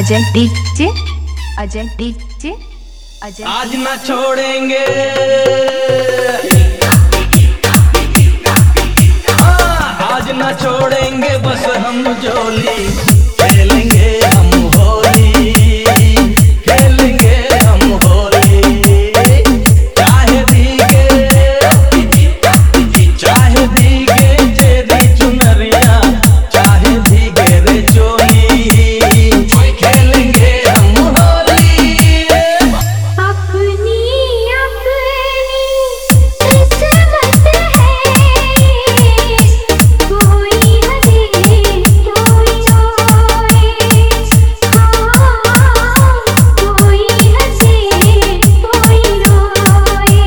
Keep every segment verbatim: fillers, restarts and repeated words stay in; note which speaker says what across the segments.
Speaker 1: Ajay DJ, Ajay DJ, Ajay.
Speaker 2: आज ना छोड़ेंगे, हाँ आज ना छोड़ेंगे, बस हम जोली खेलेंगे, हम होली खेलेंगे, हम होली। चाहे भीगे चाहे भीगे तेरी चुनरिया, चाहे भीगे रे चोली, खेलेंगे हम होली।
Speaker 3: अपनी अपनी किस्मत है, कोई हंसे कोई रोए, हाँ कोई हंसे कोई रोए,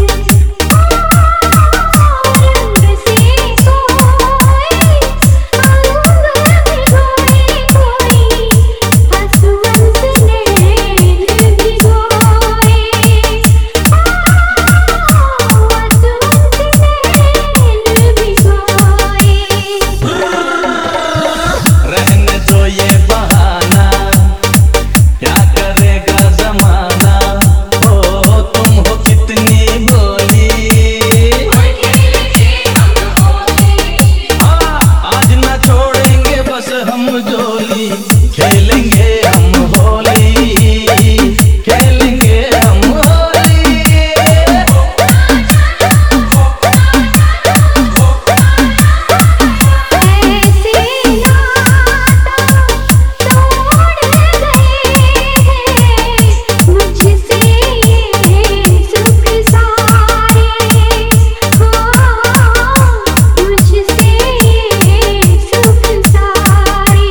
Speaker 3: रंग से कोई अंग भिगोए, कोई आंसुओं से नैन भिगोए, आंसुओं से नैन भिगोए।
Speaker 2: रहने दो ये बहाना, क्या करेगा जमाना, ओ तुम हो कितनी भोली। हाँ आज ना छोड़ेंगे, बस हम जोली खेलेंगे, हम होली खेलेंगे, हम होली।
Speaker 3: ऐसे नाता तोड़ गए हैं, मुझसे ये सुख सारे, हाँ मुझसे ये सुख सारे,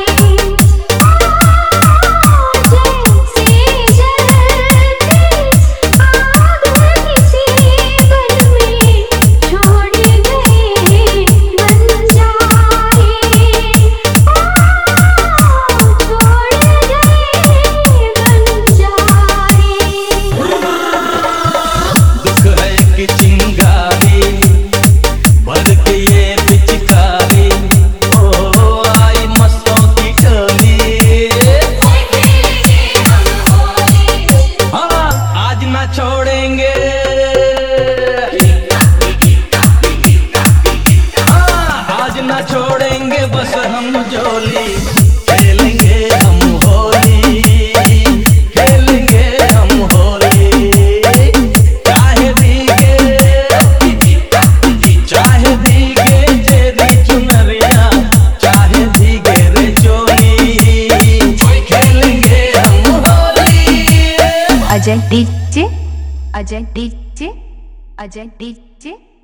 Speaker 3: जैसे जलती आग किसी घर में छोड़ गए बन जाए, छोड़ गए बन जाए।
Speaker 2: दुख है कि चिंगारी भर के ये पिचकारी, ओ आई मस्तों की टोली। हाँ आज ना छोड़ेंगे, हाँ आज ना छोड़ेंगे, बस हम जोली खेलेंगे, हम होली खेलेंगे, हम होली। चाहे भीगे चाहे भीगे तेरी चुनरिया, चाहे भीगे रे चोली, खेलेंगे हम होली।
Speaker 1: Ajay DJ, Ajay DJ, Ajay DJ.